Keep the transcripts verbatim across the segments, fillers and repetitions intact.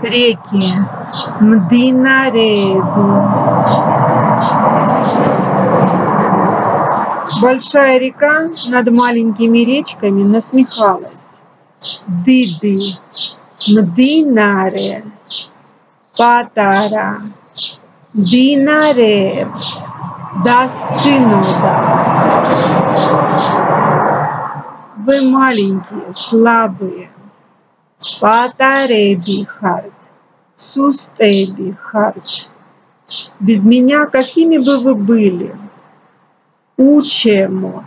реки, Мдина Ребу. Большая река над маленькими речками насмехалась. Диди, Мдинаре, Патара, Динарепс, Дасцинода. Вы маленькие, слабые. Патареби харт, Сустеби харт. Без меня какими бы вы были? Учемот,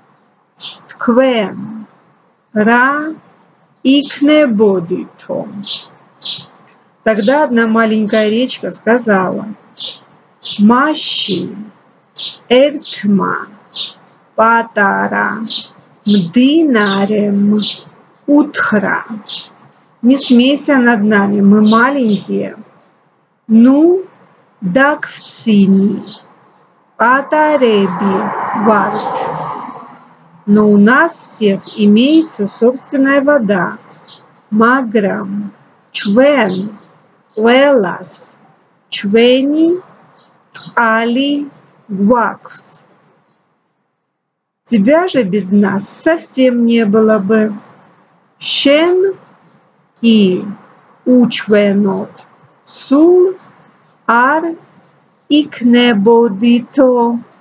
Тквен, Ра, Икнебодито. Тогда одна маленькая речка сказала: Маши, Эркма, Патара, Мдинарем, Утхра. Не смейся над нами, мы маленькие. Ну, Даквцини, Патареби, Варт. Но у нас всех имеется собственная вода. Маграм, Чвен, Уэлас, Чвени, Али, Гваквс. Тебя же без нас совсем не было бы. Щен, Ки, Учвенот, Сул, Ар, Икнебодито.